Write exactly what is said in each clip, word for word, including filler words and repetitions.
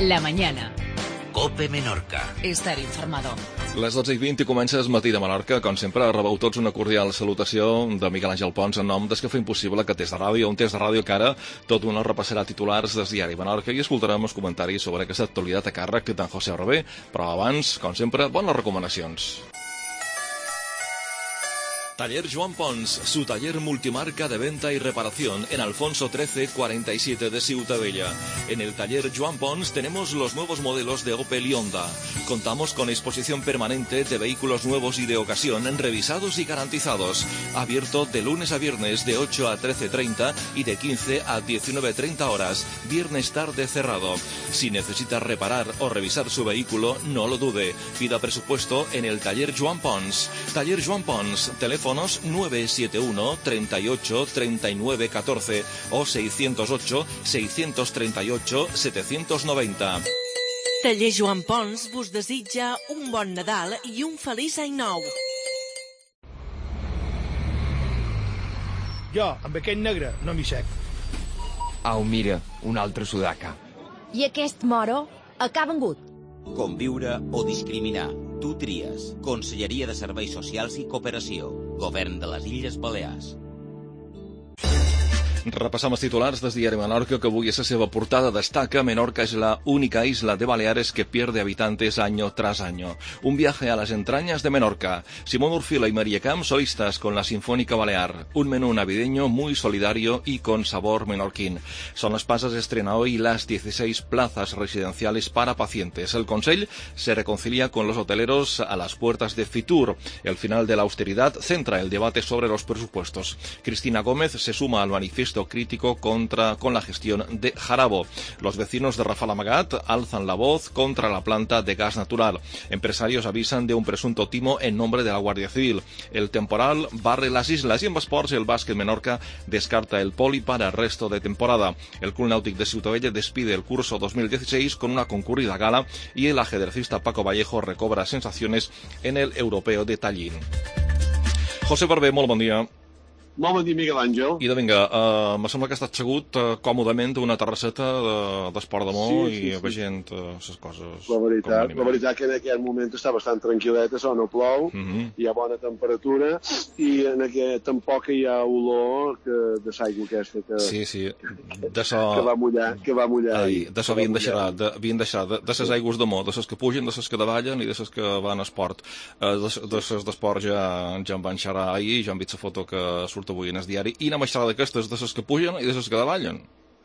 La mañana. Cope Menorca. Estar informado. Les dotze i vint i comença el matí de Menorca. Com sempre, rebeu tots una cordial salutació de Miquel Àngel Pons en nom des que fa impossible aquest test de ràdio, un test de ràdio que ara tot una repassarà titulars des diari Menorca i escoltarem els comentaris sobre aquesta actualitat a càrrec d'en José Orbe. Però abans, com sempre, bones recomanacions. Taller Joan Pons, su taller multimarca de venta y reparación en Alfonso trece cuarenta y siete de Ciutadella. En el taller Joan Pons tenemos los nuevos modelos de Opel y Honda. Contamos con exposición permanente de vehículos nuevos y de ocasión revisados y garantizados. Abierto de lunes a viernes de ocho a trece treinta y de quince a diecinueve treinta horas. Viernes tarde cerrado. Si necesita reparar o revisar su vehículo, no lo dude. Pida presupuesto en el taller Joan Pons. Taller Joan Pons, teléfono nueve siete uno, treinta y ocho, treinta y nueve, catorce o seiscientos ocho, seiscientos treinta y ocho, setecientos noventa. Taller Joan Pons vos desitja un bon Nadal i un feliç any nou. Jo, amb aquest negre, no m'hi sec. Au, mira, un altre sudaca. I aquest moro, a què ha vengut? Conviure o discriminar. Tu tries. Conselleria de Serveis Socials i Cooperació. Govern de les Illes Balears. Repassam els titulars del diari Menorca, que avui a la seva portada destaca: Menorca es la única isla de Baleares que pierde habitantes año tras año. Un viaje a las entrañas de Menorca. Simón Urfila y María Camp, solistas con la Sinfónica Balear. Un menú navideño muy solidario y con sabor menorquín. Son las Pasas estrena hoy las dieciséis plazas residenciales para pacientes. El Consell se reconcilia con los hoteleros a las puertas de Fitur. El final de la austeridad centra el debate sobre los presupuestos. Cristina Gómez se suma al manifiesto crítico contra con la gestión de Jarabo. Los vecinos de Rafal Amagat alzan la voz contra la planta de gas natural. Empresarios avisan de un presunto timo en nombre de la Guardia Civil. El temporal barre las islas y en Esports el básquet Menorca descarta el poli para el resto de temporada. El Club Náutic de Ciutadella despide el curso dos mil dieciséis con una concurrida gala y el ajedrecista Paco Vallejo recobra sensaciones en el Europeo de Tallinn. José Barber, molt bon dia. Molt bon dia, Miquel Àngel. I de vinga, uh, me sembla que estàs assegut uh, còmodament d'una terrasseta d'Esport de Mó sí, sí, i sí. veient les uh, coses... La veritat, la veritat que en aquest moment està bastant tranquil·leta, so no plou, uh -huh. hi ha bona temperatura i en aquest tampoc hi ha olor que, de l'aigua aquesta que, sí, sí. De so... que va mullar, que va mullar Ai, de so havien deixat, de, havien deixat de, de les aigües de Mó, de les que pugen, de les que davallen i de les que van a esport. Uh, de, de les d'esport ja, ja en van xerrar ahir, ja han vist la foto que surt avui en el diari, i anem a xerrar d'aquestes, de les que pugen i de les que davallen.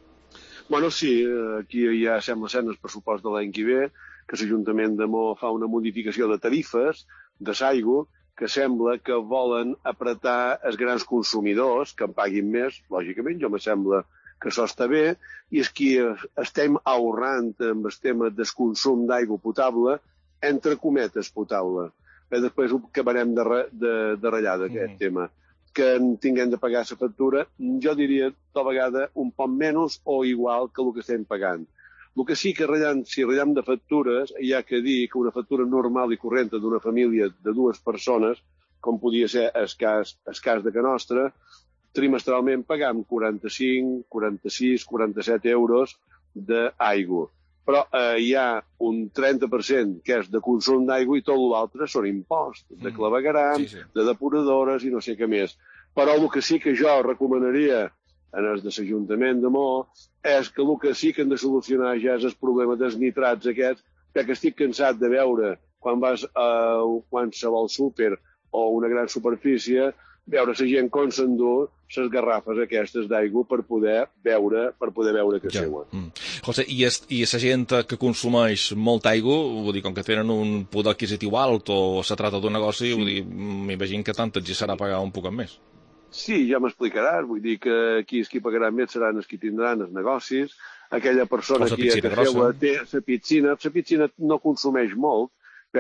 Bueno, sí, aquí ja sembla ser el pressupost de l'any que ve, que l'Ajuntament de Mó fa una modificació de tarifes de l'aigua, que sembla que volen apretar els grans consumidors, que en paguin més, lògicament, jo me sembla que això està bé, i és que estem ahorrant amb el tema del consum d'aigua potable, entre cometes potable. Bé, després ho acabarem de, re, de, de ratllar d'aquest mm. tema. Que tinguem de pagar la factura, jo diria, tota vegada, un poc menys o igual que el que estem pagant. El que sí que, ratllant, si ratllem de factures, hi ha que dir que una factura normal i corrent d'una família de dues persones, com podia ser el cas, el cas de que nostra, trimestralment pagam quaranta-cinc, quaranta-sis, quaranta-set euros d'aigua. Però eh, hi ha un trenta per cent que és de consum d'aigua i tot l'altre són imposts, de clavegueram, sí, sí. de depuradores i no sé què més. Però el que sí que jo recomanaria en el de l'Ajuntament de Mó és que el que sí que hem de solucionar ja és el problema dels nitrats aquests, perquè estic cansat de veure quan vas a qualsevol súper o una gran superfície, veure la gent com s'endú les garrafes aquestes d'aigua per poder veure per poder veure que ja. seuen. Mm. José, i la gent que consumeix molta aigua, vull dir, com que tenen un poder adquisitiu alt o se trata d'un negoci, sí. vull dir, m'imagino que tant els hi serà pagar un poc més. Sí, ja m'explicaràs, vull dir que aquí els qui pagaran més seran els qui tindran els negocis, aquella persona aquí que seua té la piscina, la piscina no consumeix molt,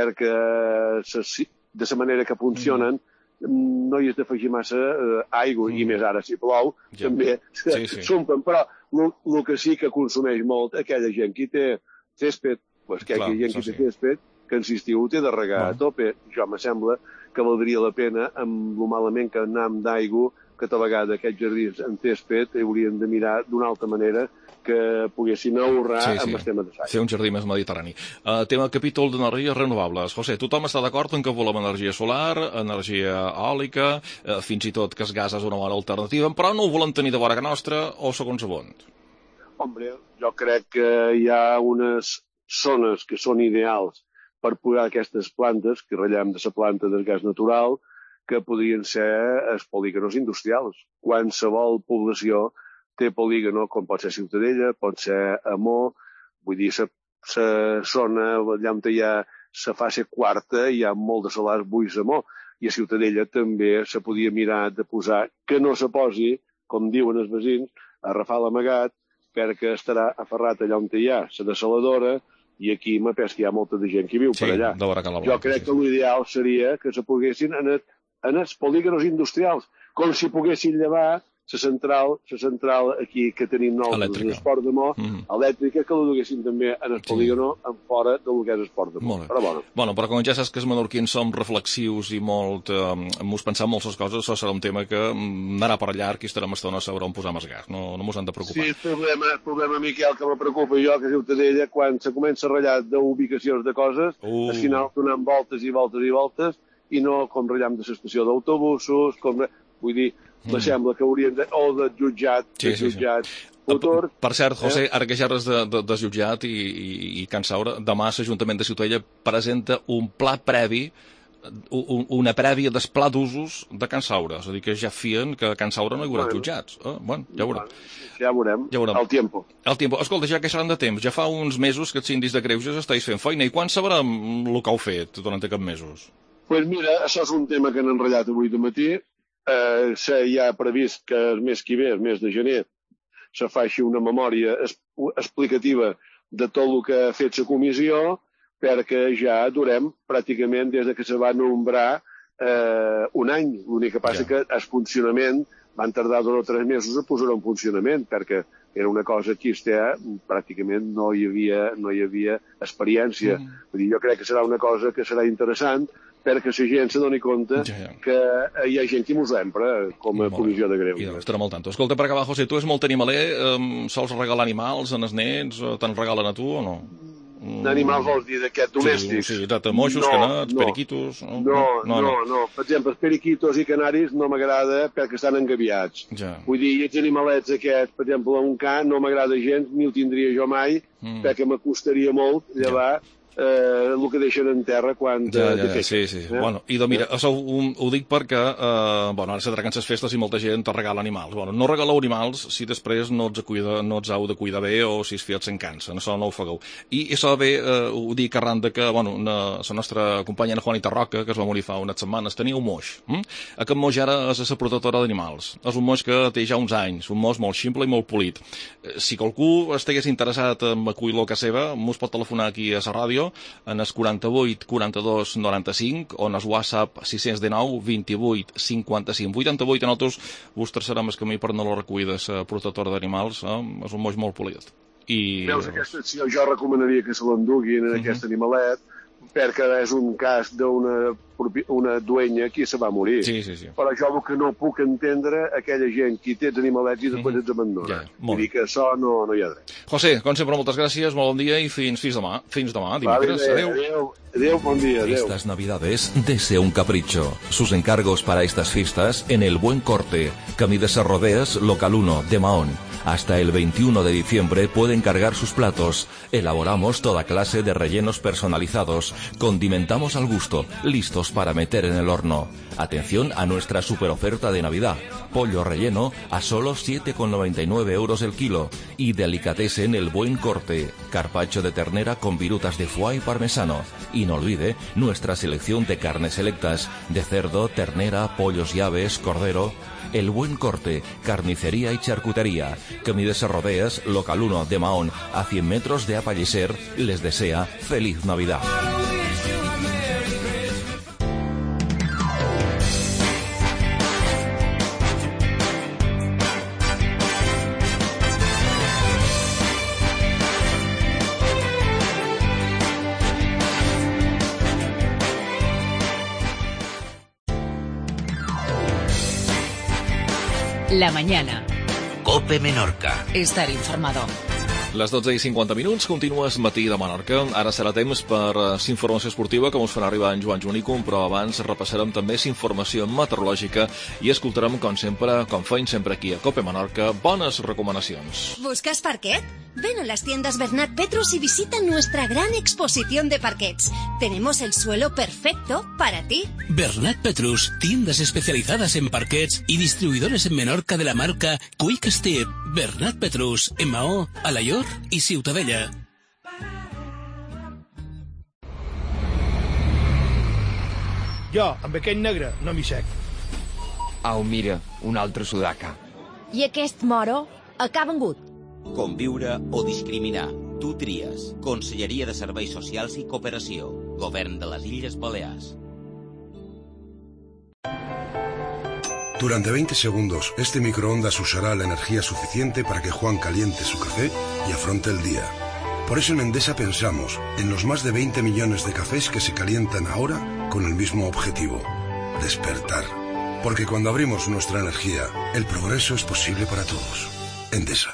perquè de la manera que funcionen mm. no hi has d'afegir massa eh, aigua, mm. i més ara si plou, ja. també sí, sí. s'omplen, però el que sí que consumeix molt, aquella gent que té césped, pues, que aquella gent que té sí. césped, que en l'estiu té de regar no. a tope. Jo me sembla que valdria la pena, amb lo malament que anam d'aigua, catalogada aquests jardins en césped, haurien de mirar d'una altra manera que poguessin ahorrar sí, sí. amb el tema de l'aigua. Fer un jardí més mediterrani. Uh, tema capítol d'energies renovables. José, tothom està d'acord en que volem energia solar, energia eòlica, uh, fins i tot que el gas és una bona alternativa, però no ho volem tenir de vora nostra o segons on? Hombre, jo crec que hi ha unes zones que són ideals per posar aquestes plantes, que ratllem de la planta del gas natural, que podrien ser els polígonos industrials. Qualsevol població té polígono, com pot ser Ciutadella, pot ser Amó, vull dir, la zona allà on hi ha la fase quarta, hi ha molt de solars buits a Amó, i a Ciutadella també se podia mirar de posar, que no se posi, com diuen els veïns, a Rafal amagat, perquè estarà aferrat allà on hi ha la desaladora, i aquí m'apès que hi ha molta de gent que viu sí, per allà. Jo crec que l'ideal seria que se poguessin en, el, en els polígonos industrials, com si poguessin llevar la central, la central aquí que tenim nou, l'esport de Mó, mm. elèctrica, que la duguessin també en el polígono sí. en fora del que és l'esport de Mó. Però bueno. Bueno, però com ja saps que els menorquins som reflexius i molt, eh, mos pensam moltes coses, això serà un tema que anarà per llarg i estarem estona a saber on posar més gas. No, no mos han de preocupar. Sí, el problema, el problema, Miquel, que me preocupa jo, que a Ciutadella, quan se comença a ratllar d'ubicacions de coses, uh. al final donant voltes i voltes i voltes, i no com ratllam de l'estació d'autobusos, com... Vull dir, mm. me sembla que haurien de... o de jutjat, sí, de jutjat... Sí, sí. Futur, per cert, José, eh? ara que ja res de, de, de jutjat i, i, i Can Saura, demà l'Ajuntament de Ciutadella presenta un pla previ, un, una prèvia del pla d'usos de Can Saura. És a dir, que ja fien que a Can Saura no hi haurà bueno. jutjats. Eh? Bueno, ja ho veurem. Ja veurem. Ja veurem. El tiempo. El tiempo. Escolta, ja que seran de temps, ja fa uns mesos que els sindis de Greuges estáis fent feina. I quan sabrem el que heu fet durant aquests mesos? Doncs pues mira, això és un tema que han enrotllat avui de matí. Eh, ja ha previst que el mes que ve, el mes de gener, se faci una memòria es, explicativa de tot el que ha fet la comissió, perquè ja durem pràcticament des que se va nombrar eh, un any. L'únic que passa ja. que el funcionament van tardar dos o tres mesos a posar en funcionament, perquè era una cosa que este, pràcticament no hi havia, no hi havia experiència. Mm. Vull dir, jo crec que serà una cosa que serà interessant, perquè la gent se doni compte ja, ja. que hi ha gent que mos empra com a comissió de greu. I estarem al tanto. Escolta, per acabar, José, tu és molt animaler, um, sols regalar animals als nens, te'n regalen a tu o no? D'animals vols dir d'aquests domèstics? Sí, sí, de moixos, no, canats, no. periquitos... No no no, no, no. Per exemple, els periquitos i canaris no m'agrada perquè estan engaviats. Ja. Vull dir, i els animalets aquests, per exemple, un ca no m'agrada gens, ni el tindria jo mai, mm. perquè m'acostaria molt llevar... Ja. Eh, el que deixen en terra quan ja, ja, ja, sí, sí. Eh? Bueno, i doncs mira, això ho, ho dic perquè eh, bueno, ara s'atraquen les festes i molta gent te regala animals. Bueno, no regaleu animals si després no els, cuida, no els heu de cuidar bé o si els fiats se'n cansen, això no ho fagueu. I això bé, eh, ho dic arran de que bueno, una, la nostra companya Juanita Roca, que es va morir fa unes setmanes, tenia un moix. Hm? Aquest moix ara és la protectora d'animals. És un moix que té ja uns anys, un moix molt ximple i molt polit. Si qualcú estigués interessat en acollir-lo a casa seva, mos pot telefonar aquí a la ràdio en el quaranta-vuit quaranta-dos noranta-cinc o en el WhatsApp sis cents dinou vint-i-vuit cinquanta-cinc vuitanta-vuit. En altres vos traçarem el camí per no la recollir de la protectora d'animals. Eh? És un moix molt polit. I... Veus, aquesta acció jo recomanaria que se l'enduguin en uh -huh. aquest animalet, perquè és un cas d'una una duenya que se va morir. Sí, sí, sí. Però jo el que no puc entendre aquella gent que té els animalets i després els abandona. Ja, Vull dir que això no, no hi ha dret. José, com sempre, moltes gràcies, molt bon dia i fins, fins demà. Fins demà, dimecres. Vale, adéu. Adéu, adéu, bon dia. Adéu. Estas navidades desea un capricho. Sus encargos para estas fiestas en El Buen Corte, Camí de Serrodeas, local uno, de Mahón. Hasta el veintiuno de diciembre puede encargar sus platos. Elaboramos toda clase de rellenos personalizados. Condimentamos al gusto, listos para meter en el horno. Atención a nuestra super oferta de Navidad. Pollo relleno a solo siete con noventa y nueve euros el kilo. Y delicatessen El Buen Corte. Carpaccio de ternera con virutas de foie y parmesano. Y no olvide nuestra selección de carnes selectas. De cerdo, ternera, pollos y aves, cordero. El Buen Corte, carnicería y charcutería. Camí de Serrodeas, local uno de Mahón, a cien metros de Apalliser, les desea feliz Navidad. La mañana. COPE Menorca. Estar informado. Les dotze i cinquanta minuts, continues Matí de Menorca. Ara serà temps per uh, informació esportiva, que us farà arribar en Joan Joanicum, però abans repassarem també informació meteorològica i escoltarem, com sempre, com feim sempre aquí a COPE Menorca, bones recomanacions. ¿Buscas parquet? Ven a las tiendas Bernat Petrus y visita nuestra gran exposición de parquets. Tenemos el suelo perfecto para ti. Bernat Petrus, tiendas especializadas en parquets y distribuidores en Menorca de la marca Quick Step. Bernat Petrus, en Maó, Alaior i Ciutadella. Jo, amb aquell negre, no m'hi sec. Au, mira, un altre sudaca. I aquest moro acá vengut. Conviure o discriminar. Tu tries. Conselleria de Serveis Socials i Cooperació. Govern de les Illes Balears. Durante veinte segundos, este microondas usará la energía suficiente para que Juan caliente su café y afronte el día. Por eso en Endesa pensamos en los más de veinte millones de cafés que se calientan ahora con el mismo objetivo: despertar. Porque cuando abrimos nuestra energía, el progreso es posible para todos. Endesa.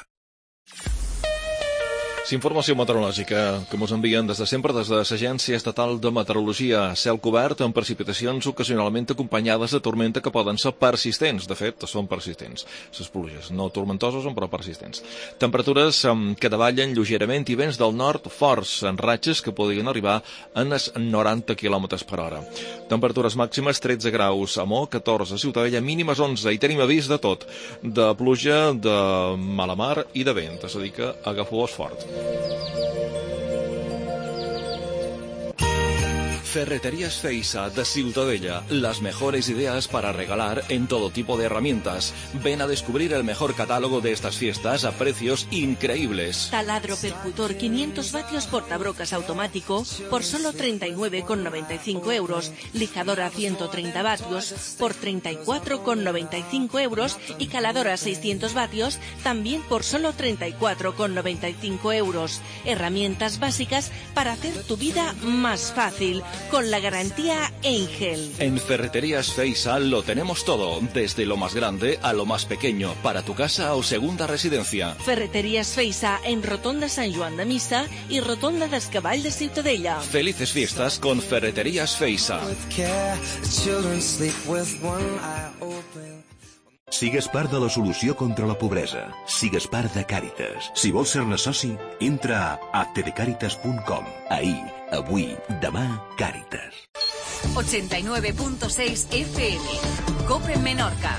Informació meteorològica que ens envien des de sempre des de l'Agència Estatal de Meteorologia. Cel cobert amb precipitacions ocasionalment acompanyades de tormenta que poden ser persistents. De fet, són persistents. Les pluges, no tormentoses, però persistents. Temperatures que davallen lleugerament i vents del nord forts en ratxes que podrien arribar a els noranta quilòmetres per hora. Temperatures màximes tretze graus a Mo, catorze a Ciutadella, mínimes onze, i tenim avís de tot. De pluja, de mala mar i de vent. És a dir que agafeu-vos fort. Ferreterías Feisa de Ciutadella, las mejores ideas para regalar en todo tipo de herramientas. Ven a descubrir el mejor catálogo de estas fiestas a precios increíbles. Taladro percutor quinientos vatios portabrocas automático por solo treinta y nueve con noventa y cinco euros. Lijadora ciento treinta vatios por treinta y cuatro con noventa y cinco euros y caladora seiscientos vatios también por solo treinta y cuatro con noventa y cinco euros. Herramientas básicas para hacer tu vida más fácil, con la garantía Engel. En Ferreterías Feisa lo tenemos todo, desde lo más grande a lo más pequeño, para tu casa o segunda residencia. Ferreterías Feisa en Rotonda Sant Joan de Missa y Rotonda del Cavall de Ciutadella. Felices fiestas con Ferreterías Feisa. Sigues part de la solució contra la pobresa. Sigues part de Càritas. Si vols ser-ne soci, entra a actedecaritas punt com. Ahir, avui, demà, Càritas. ochenta y nueve punto seis F M. COPE Menorca.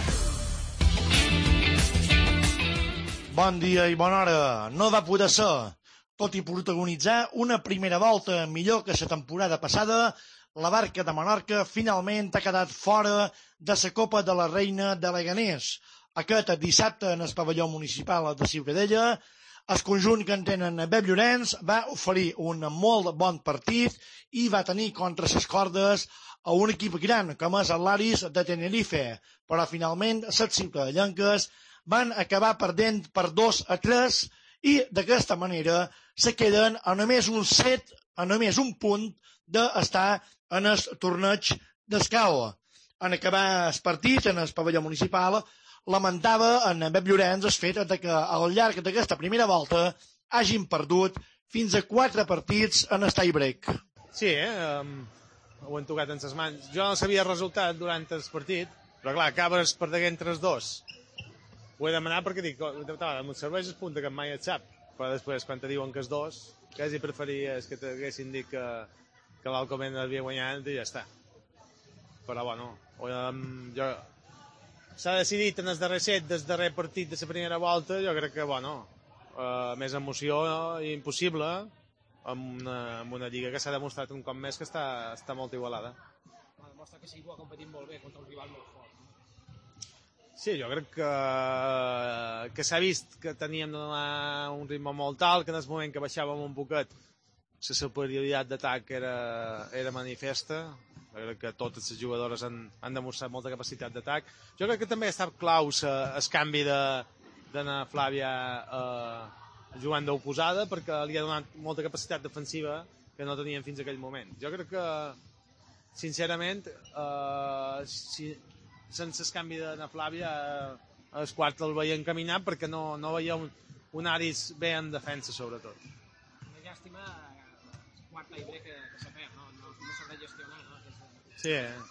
Bon dia i bona hora. No va poder ser. Tot i protagonitzar una primera volta millor que la temporada passada, la Barca de Menorca finalment ha quedat fora de la Copa de la Reina de Leganés. Aquest dissabte en el pavelló municipal de Ciutadella, el conjunt que en tenen Bep Llorenç va oferir un molt bon partit i va tenir contra les cordes a un equip gran com és el l'Aris de Tenerife, però finalment les ciutadellenques van acabar perdent per dos a tres i d'aquesta manera se queden a només un set, a només un punt d'estar en el torneig d'escau. En acabar el partit en el pavelló municipal, lamentava en Bep Llorenç el fet de que al llarg d'aquesta primera volta hagin perdut fins a quatre partits en el tie break. Sí, eh? Um, ho han tocat en ses mans. Jo no sabia el resultat durant el partit, però clar, acabes perdent tres dos. Ho he demanat perquè dic, em serveix el punt que mai et sap, però després quan te diuen que és dos, quasi preferies que t'haguessin dit que, que l'Alcoment havia guanyat i ja està. Però bueno, um, jo... s'ha decidit en el darrer set del darrer partit de la primera volta, jo crec que, bueno, uh, més emoció impossible amb una, amb una lliga que s'ha demostrat un cop més que està, està molt igualada. Demostra que Sigua ha competit molt bé contra un rival molt fort. Sí, jo crec que, que s'ha vist que teníem de donar un ritme molt alt, que en el moment que baixàvem un poquet la superioritat d'atac era, era manifesta. Jo crec que totes les jugadores han, han demostrat molta capacitat d'atac. Jo crec que també ha estat clau el canvi d'Anna Flàvia eh, jugant d'oposada, perquè li ha donat molta capacitat defensiva que no tenien fins a aquell moment. Jo crec que, sincerament, eh, si, sense el canvi d'Anna Flàvia el quart el veiem caminar perquè no, no veia un, un Aris bé en defensa, sobretot. Una llàstima el quart aire que, que s'ha fet, no, no, no s'ha de gestionar, no? Sí,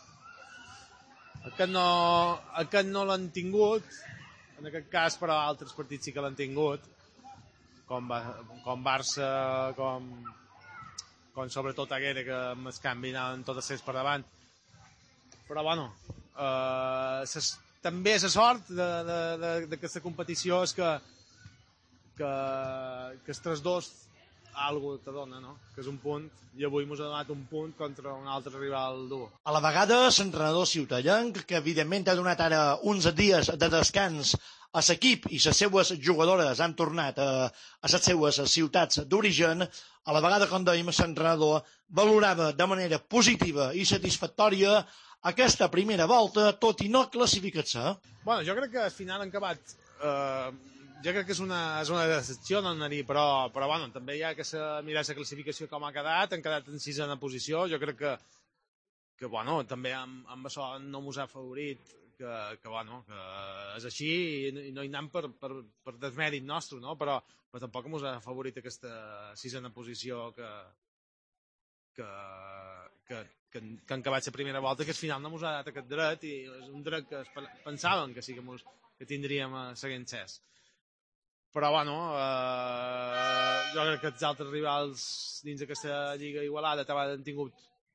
eh? Aquest no, aquest no l'han tingut, en aquest cas, però altres partits sí que l'han tingut, com, com Barça, com, com sobretot Aguera, que amb el canvi anaven totes ses per davant. Però, bueno, eh, ses, també la sort d'aquesta competició és que, que, que els tres dos algo te dona, no? Que és un punt, i avui ens ha donat un punt contra un altre rival dur. A la vegada, l'entrenador ciutadenc, que evidentment ha donat ara uns dies de descans a l'equip i les seues jugadores han tornat a, a les seues ciutats d'origen, a la vegada, com dèiem, l'entrenador valorava de manera positiva i satisfactòria aquesta primera volta, tot i no classificar-se. Bueno, jo crec que al final han acabat... Eh, jo crec que és una, és una decepció no anar-hi, però, però bueno, també hi ha que mirar la classificació com ha quedat, han quedat en sisena posició, jo crec que, que bueno, també amb, amb això no mos ha favorit, que, que, bueno, que és així i no hi anem per, per, per desmèrit nostre, no? però, però tampoc mos ha favorit aquesta sisena posició que, que, que, que, que han acabat la primera volta, que al final no mos ha dat aquest dret i és un dret que pensaven que sí que, mos, que tindríem a seguint cés. Però, bueno, eh, jo crec que els altres rivals dins d'aquesta lliga igualada també han tingut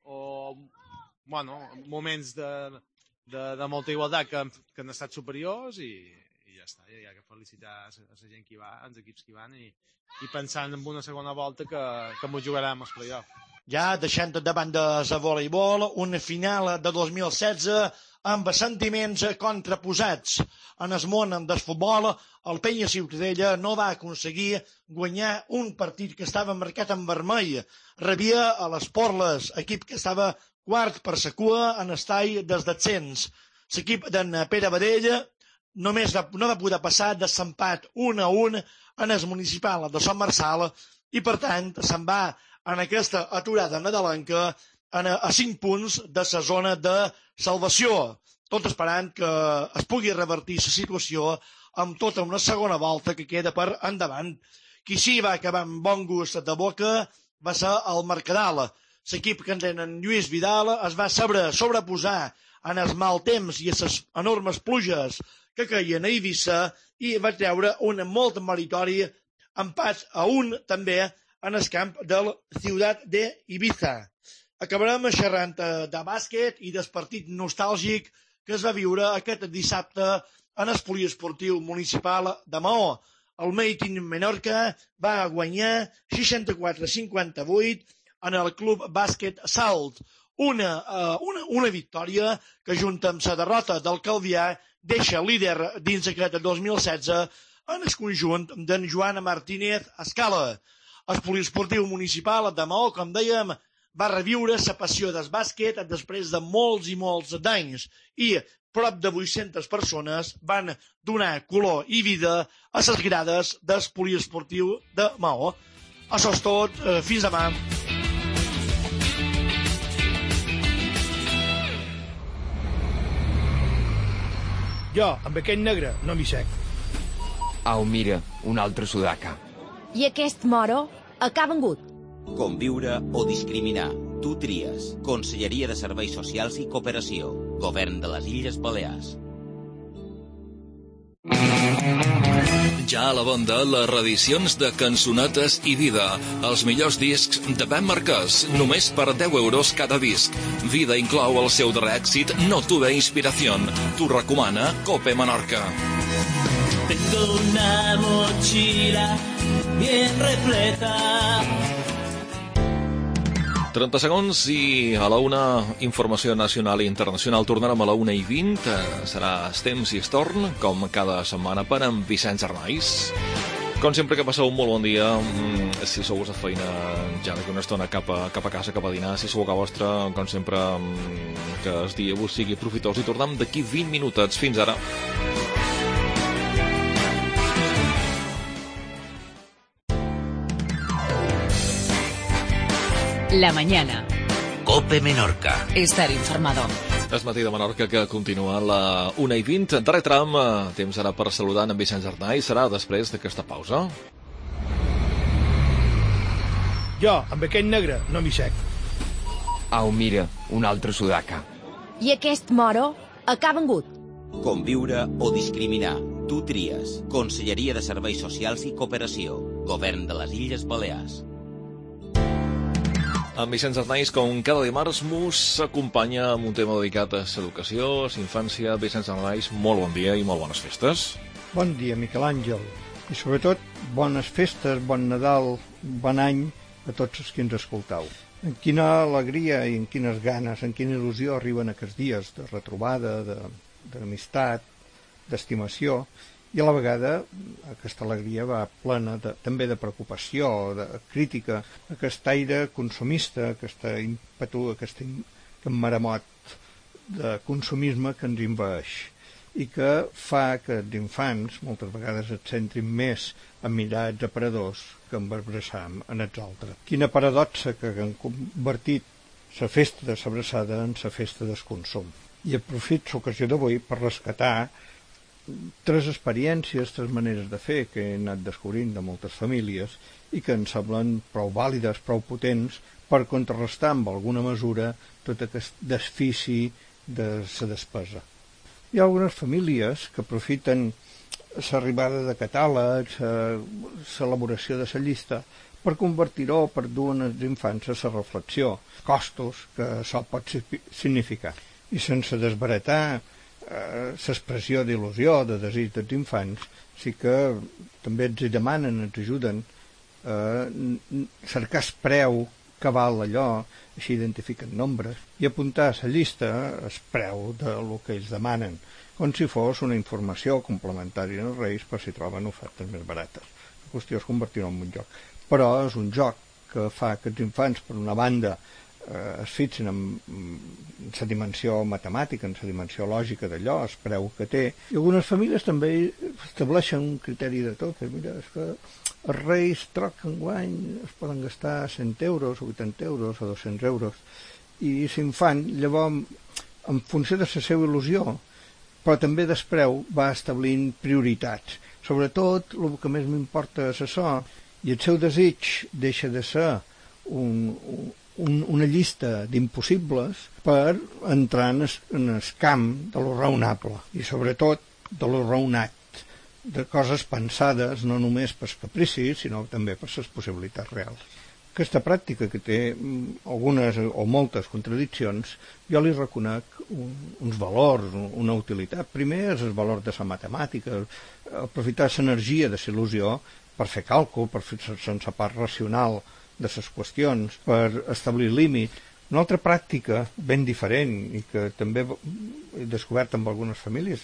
o, bueno, moments de, de, de molta igualtat que han, que han estat superiors i, i ja està. Hi ha que felicitar a la gent que hi va, als equips que hi van i, i pensant en una segona volta que, que m'ho jugarem als play-off. Ja deixant de banda el voleibol, un final de dos mil setze amb sentiments contraposats. En el món del futbol, el Penya Ciutadella no va aconseguir guanyar un partit que estava marcat en vermell. Rebia a les Porles, equip que estava quart per sa cua en estai des descens. L'equip d'en Pere Badell només va, no va poder passar de l'empat un a un en el municipal de Sant Marçal i, per tant, se'n va en aquesta aturada nadalenca a, a cinc punts de la zona de salvació, tot esperant que es pugui revertir la situació amb tota una segona volta que queda per endavant. Qui sí va acabar amb bon gust de boca va ser el Mercadal. L'equip que entén en Lluís Vidal es va saber sobreposar en els mal temps i les enormes pluges que caien a Eivissa i va treure un molt meritori empat a un també en el camp del Ciutat de Ibiza. Acabarem xerrant de bàsquet i del partit nostàlgic que es va viure aquest dissabte en el poliesportiu municipal de Maó. El Made in Menorca va guanyar seixanta-quatre a cinquanta-vuit en el Club Bàsquet Salt. Una, uh, una, una victòria que, junt amb la derrota del Calvià, deixa líder dins aquest dos mil setze en el conjunt d'en Joan Martínez Escala. El poliesportiu municipal de Maó, com dèiem, va reviure la passió del bàsquet després de molts i molts d'anys i prop de vuit-centes persones van donar color i vida a les grades del poliesportiu de Maó. Això és tot. Fins demà. Jo, amb aquest negre, no m'hi sec. Au, mira, un altre sudaca. I aquest moro a què ha vengut? Conviure o discriminar. Tu tries. Conselleria de Serveis Socials i Cooperació. Govern de les Illes Balears. Ja a la bonda, les reedicions de Cançonetes i Vida. Els millors discs de Ben Marquès, només per deu euros cada disc. Vida inclou el seu darrer èxit No tuve inspiración. T'ho recomana Cope Menorca. Tengo una mochila bien repleta. trenta segons i a la una, informació nacional i internacional. Tornarem a la una i vint. Serà el temps i el torn, com cada setmana, per en Vicenç Arnaiz. Com sempre, que passeu un molt bon dia. Si sou a feina, ja d'aquí una estona cap a, cap a casa, cap a dinar. Si sou a casa vostra, com sempre, que el dia vos sigui profitós. I tornem d'aquí vint minutets. Fins ara. La mañana. Cope Menorca. Estar informado. Es matí de Menorca que continua a la una i vint. Darrer tram, temps ara per saludar en Vicenç Arnaiz, serà després d'aquesta pausa. Jo, amb aquell negre, no m'hi sec. Au, mira, un altre sudaca. I aquest moro acaba vengut. Conviure o discriminar. Tu tries. Conselleria de Serveis Socials i Cooperació. Govern de les Illes Balears. En Vicenç Arnaiz, com cada dimarts, mos acompanya amb un tema dedicat a l'educació, a la infància. Vicenç Arnaiz, molt bon dia i molt bones festes. Bon dia, Miquel Àngel. I sobretot, bones festes, bon Nadal, bon any a tots els que ens escoltau. En quina alegria i en quines ganes, en quina il·lusió arriben aquests dies de retrobada, d'amistat, d'estimació, i a la vegada aquesta alegria va plena de, també de preocupació, de crítica, aquest aire consumista, aquest ímpetu, aquest emmaramot de consumisme que ens envaeix i que fa que els infants moltes vegades et centrin més en mirats aparadors que en abraçar en els altres. Quina paradoxa que han convertit la festa de l'abraçada en la festa del consum. I aprofito l'ocasió d'avui per rescatar tres experiències, tres maneres de fer que he anat descobrint de moltes famílies i que em semblen prou vàlides, prou potents per contrarrestar amb alguna mesura tot aquest desfici de la despesa. Hi ha algunes famílies que aprofiten l'arribada de catàlegs, l'elaboració de la llista, per convertir-ho, per dur als infants a la reflexió, costos que això pot significar. I sense desbaratar l'expressió d'il·lusió, de desig dels infants, sí que també ens demanen, ens ajuden a cercar el preu que val allò, així identifiquen nombres, i apuntar a la llista el preu del que ells demanen, com si fos una informació complementària als Reis per si troben ofertes més barates. La qüestió és convertir-ho en un joc. Però és un joc que fa que els infants, per una banda, eh, es fixin en, en la dimensió matemàtica, en la dimensió lògica d'allò, el preu que té, i algunes famílies també estableixen un criteri de tot. Mira, és que els Reis troc enguany es poden gastar cent euros, o vuitanta euros, o dos-cents euros, i l'infant, llavors, en funció de la seva il·lusió, però també despreu, va establint prioritats. Sobretot, el que més m'importa és això, i el seu desig deixa de ser un, un, una llista d'impossibles per entrar en el, en el camp de lo raonable, i sobretot de lo raonat, de coses pensades no només pels capricis, sinó també per les possibilitats reals. Aquesta pràctica, que té algunes o moltes contradiccions, jo li reconec un, uns valors, una utilitat. Primer és el valor de la matemàtica, aprofitar l'energia de la il·lusió per fer càlcul, per fer sense part racional de les qüestions, per establir límits. Una altra pràctica ben diferent i que també he descobert amb algunes famílies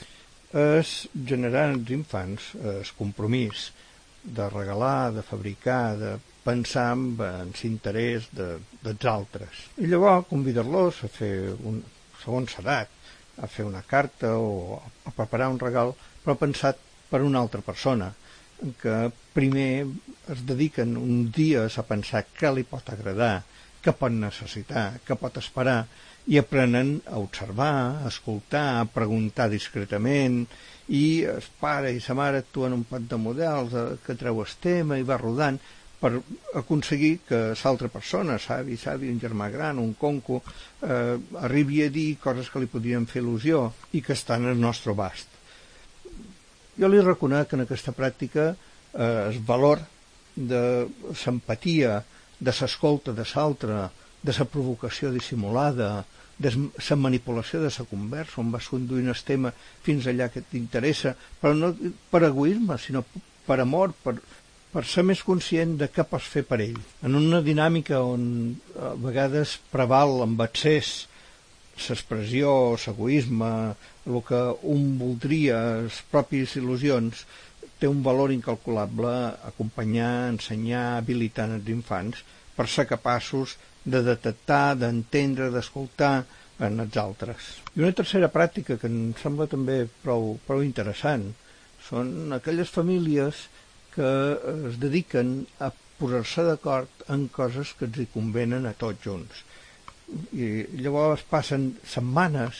és generar als infants el compromís de regalar, de fabricar, de pensar en l'interès de, dels altres. I llavors convidar-los a fer, un, segons l'edat, a fer una carta o a preparar un regal, però pensat per una altra persona, en què primer es dediquen uns dies a pensar què li pot agradar, què pot necessitar, què pot esperar, i aprenen a observar, a escoltar, a preguntar discretament, i el pare i la mare actuen un pot de models que treu el tema i va rodant per aconseguir que l'altra persona, savi, savi, un germà gran, un conco, eh, arribi a dir coses que li podien fer il·lusió i que estan al nostre abast. Jo li reconec en aquesta pràctica eh, el valor de l'empatia, de l'escolta de l'altre, de la provocació dissimulada, de la manipulació de la conversa, on vas conduint el tema fins allà que t'interessa, però no per egoisme, sinó per amor, per, per ser més conscient de què pots fer per ell. En una dinàmica on a vegades preval amb excés l'expressió, l'egoisme, el que un voldria, les pròpies il·lusions, té un valor incalculable acompanyar, ensenyar, habilitar els infants per ser capaços de detectar, d'entendre, d'escoltar en els altres. I una tercera pràctica que em sembla també prou, prou interessant són aquelles famílies que es dediquen a posar-se d'acord en coses que els hi convenen a tots junts. I llavors passen setmanes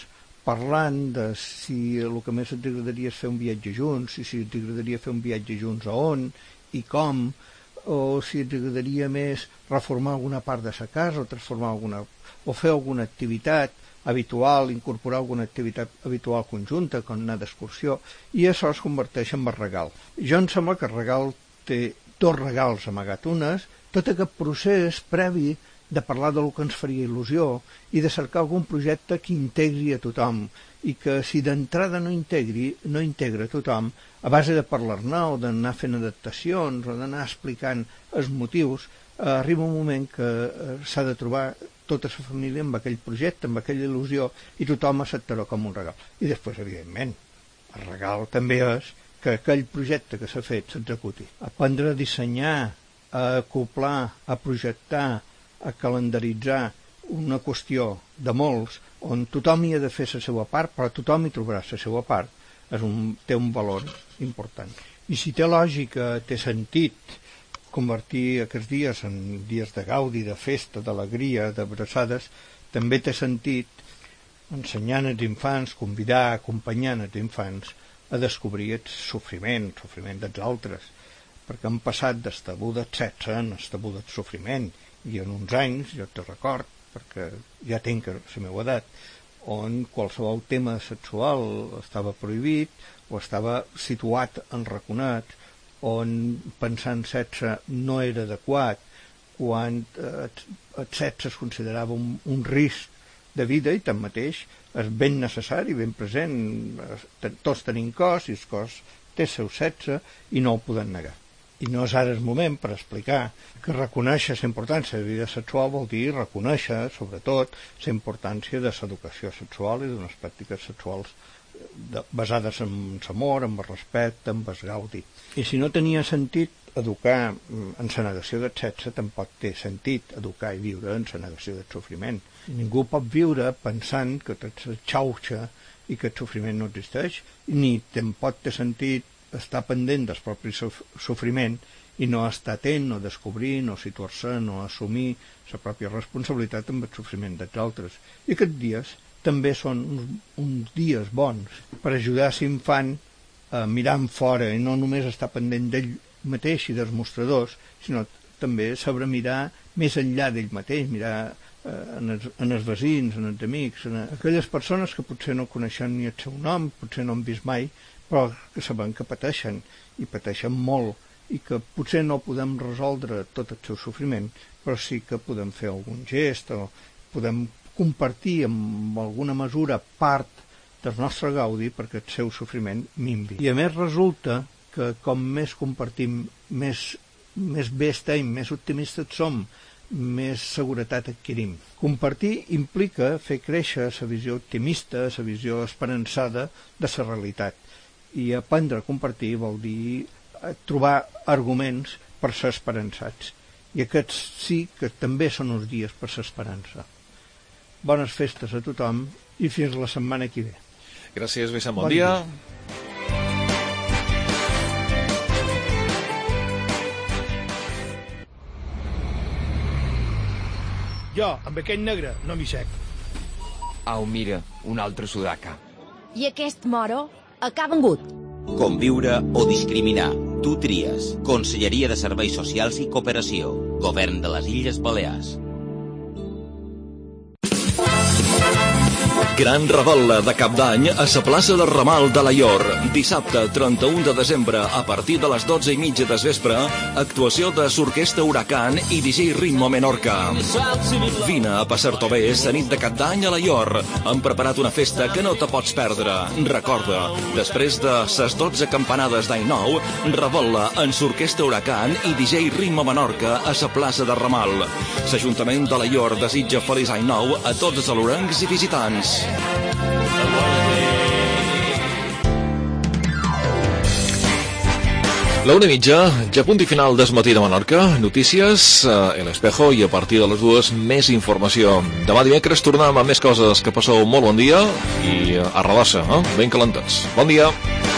parlant de si el que més et agradaria és fer un viatge junts, i si t'agradaria fer un viatge junts a on i com, o si t'agradaria més reformar alguna part de sa casa o transformar alguna, o fer alguna activitat habitual, incorporar alguna activitat habitual conjunta, com anar d'excursió, i això es converteix en regal. Jo em sembla que el regal té dos regals amagat unes, tot aquest procés previ de parlar del que ens faria il·lusió i de cercar algun projecte que integri a tothom i que si d'entrada no integri, no integra a tothom, a base de parlar-ne o d'anar fent adaptacions o d'anar explicant els motius, eh, arriba un moment que eh, s'ha de trobar tota la família amb aquell projecte, amb aquella il·lusió, i tothom acceptarà com un regal. I després, evidentment, el regal també és que aquell projecte que s'ha fet s'executi. Aprendre a dissenyar, a acoplar, a projectar, a calendaritzar una qüestió de molts, on tothom hi ha de fer la seva part, però tothom hi trobarà la seva part, és un, té un valor important. I si té lògica, té sentit, convertir aquests dies en dies de gaudi, de festa, d'alegria, d'abraçades, també té sentit ensenyant als infants, convidar, acompanyant els infants a descobrir el sofriment, el sofriment dels altres, perquè han passat del tabú del sexe en el tabú del sofriment, i en uns anys, jo te record, perquè ja tinc la meva edat, on qualsevol tema sexual estava prohibit o estava situat en raconat, on pensar en sexe no era adequat, quan eh, el sexe es considerava un, un risc de vida i tanmateix és ben necessari, ben present, tots tenim cos i el cos té el seu sexe i no el podem negar. I no és ara el moment per explicar que reconèixer la importància de la vida sexual vol dir reconèixer, sobretot, la importància de l'educació sexual i d'unes pràctiques sexuals de, basades en l'amor, en el respecte, en el gaudi. I si no tenia sentit educar en la negació del sexe, tampoc té sentit educar i viure en la negació del sofriment. Ningú pot viure pensant que tot se xauxa i que el sofriment no existeix, ni tampoc té sentit estar pendent del propi sofriment i no estar atent, no descobrir, no situar-se, no assumir la pròpia responsabilitat amb el sofriment dels altres. I aquests dies també són uns, uns dies bons per ajudar l'infant a mirar en fora i no només estar pendent d'ell mateix i dels mostradors, sinó també saber mirar més enllà d'ell mateix, mirar eh, en, els, en els veïns, en els amics, en aquelles persones que potser no coneixen ni el seu nom, potser no han vist mai, però que sabem que pateixen, i pateixen molt, i que potser no podem resoldre tot el seu sofriment, però sí que podem fer algun gest, o podem compartir amb alguna mesura part del nostre gaudi perquè el seu sofriment minvi. I a més resulta que com més compartim, més, més bé estem, més optimistes som, més seguretat adquirim. Compartir implica fer créixer la visió optimista, la visió esperançada de la realitat. I aprendre a compartir vol dir trobar arguments per ser esperançats. I aquests sí que també són uns dies per ser esperança. Bones festes a tothom i fins la setmana que ve. Gràcies, Vicent. Bon, bon dia. dia. Jo, amb aquell negre, no m'hi sec. Au, mira, un altre sudaca. I aquest moro acaba en gut. Conviure o discriminar. Tu tries. Conselleria de Serveis Socials i Cooperació. Govern de les Illes Balears. Gran revetlla de Cap d'Any a la plaça del Ramal de Alaior. Dissabte, trenta-u de desembre, a partir de les dotze i mitja del vespre, actuació de l'Orquestra Huracán i D J Ritmo Menorca. Vine a passar-t'ho bé la nit de Cap d'Any a Alaior. Hem preparat una festa que no te pots perdre. Recorda, després de les dotze campanades d'any nou, revetlla en l'Orquestra Huracán i D J Ritmo Menorca a la plaça del Ramal. L'Ajuntament d'Alaior desitja feliç any nou a tots els alorencs i visitants. La una i mitja, ja punt i final del matí de Menorca, notícies, eh, El Espejo, i a partir de les dues més informació. Demà dimecres tornem amb més coses. Que passeu molt bon dia i a redassa, eh? Ben calentats. Bon dia.